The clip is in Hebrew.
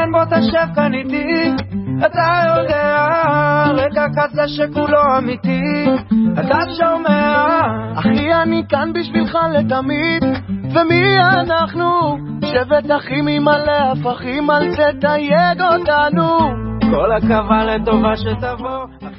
כן בוא תשב כאן איתי, אתה יודע, רגע כזה שכולו אמיתי, אתה שומע? אחי אני כאן בשבילך לתמיד, ומי אנחנו? שבט אחים עם מלא הפכים, על זה תייג אותנו. כל הקווה לטובה שתבוא.